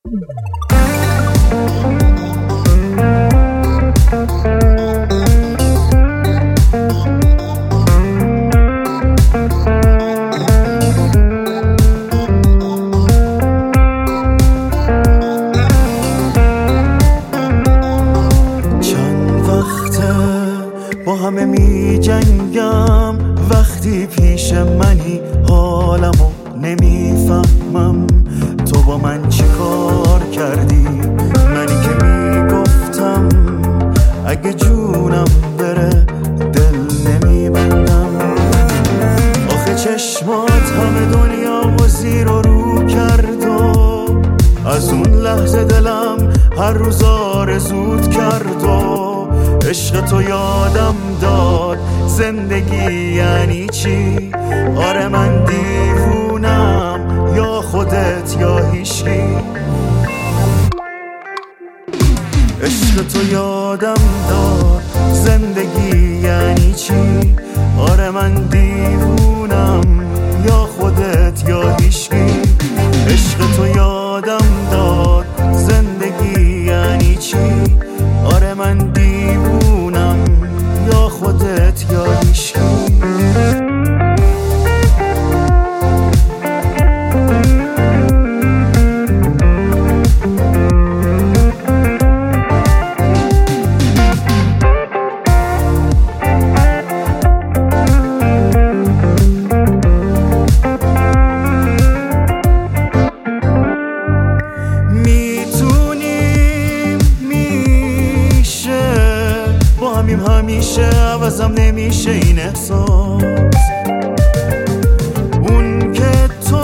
با همه می جنگم، وقتی پیش منی حالمو نمیفهمم. تو با من چی کار کردی؟ منی که میگفتم اگه جونم بره دل نمیبندم. آخه چشمات همه دنیا و زیر و رو کرد و از اون لحظه دلم هر روز آرزوت کرد و عشق تو یادم داد زندگی یعنی چی. آره من دیوونم یا خودت یا هیچکی. عشق تو یادم داد زندگی یعنی چی. آره من دیوونم یا خودت یا هیچکی. عشق تو یادم داد زندگی یعنی چی. آره من دیوونم یا خودت یا هیچکی. همیشه عوضم نمیشه این احساس. اون که تو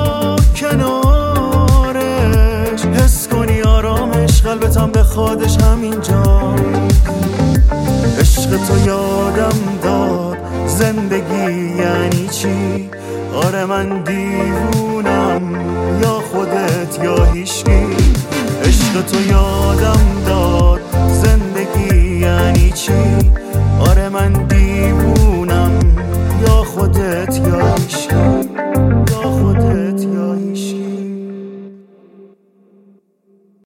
کنارش حس کنی آرامش، قلبتم به خودش همینجا. عشق تو یادم داد زندگی یعنی چی. آره من دیوونم یا خودت یا هیچکی. عشق تو یادم